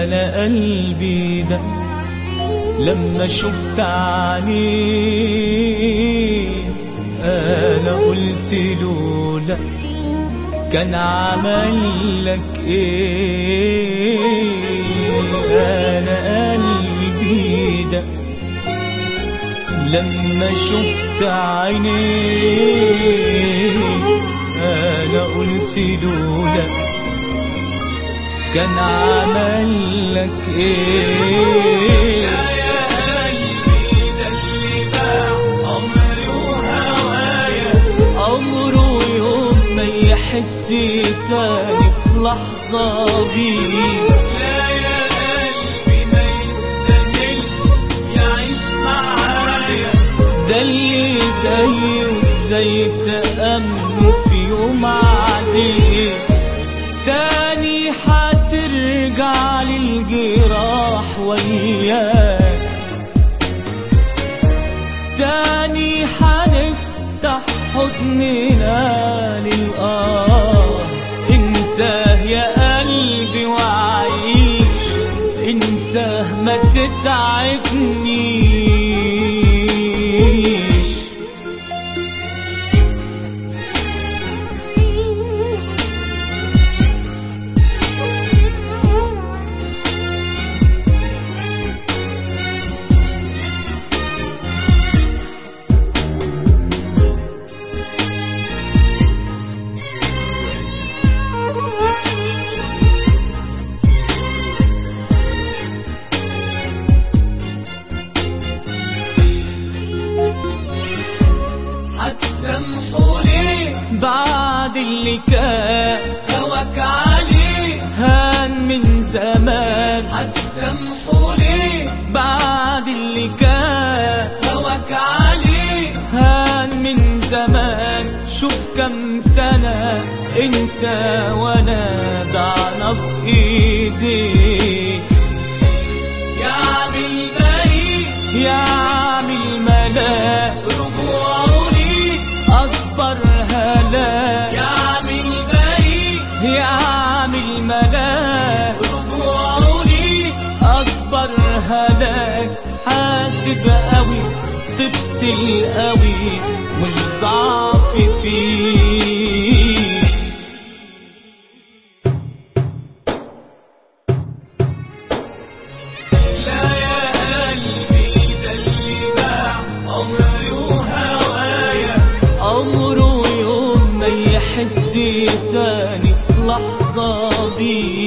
أنا قلبي ده لما شفت عينيه أنا قلت له لا، كان عمل لك إيه؟ أنا قلبي ده لما شفت عينيه أنا قلت له لا، كان عمل لك إيه؟ يا قلبي ده اللي باع عمري وهوايا، عمره يوم ما يحس تاني في لحظة بيه. لا يا قلبي ما يستاهلش يعيش معايا، ده اللي زيه ازاي تأمنه في يوم عادي تاني هترجع للجراح وياك، تاني هنفتح حضننا للآه. انساه يا قلبي وعيش، انساه ما تتعبنيش. هتسامحوا ليه بعد اللي كان هواك عليه؟ هان من زمان. هتسامحوا ليه بعد اللي كان هواك عليه؟ هان من زمان. شوف كم سنة انت وانا ضعنا بإيديك، يعمل باقي يعمل ملاك رجوعه ليك أكبر هلاك، يعمل باقي يعمل ملاك رجوعه ليك أكبر هلاك. حاسب قوي طبت القوي مش ضعف فيك. لا يا قلبي ده اللي باع عمري وهوايا، عمره يوم ما يحس تاني في لحظة بيه.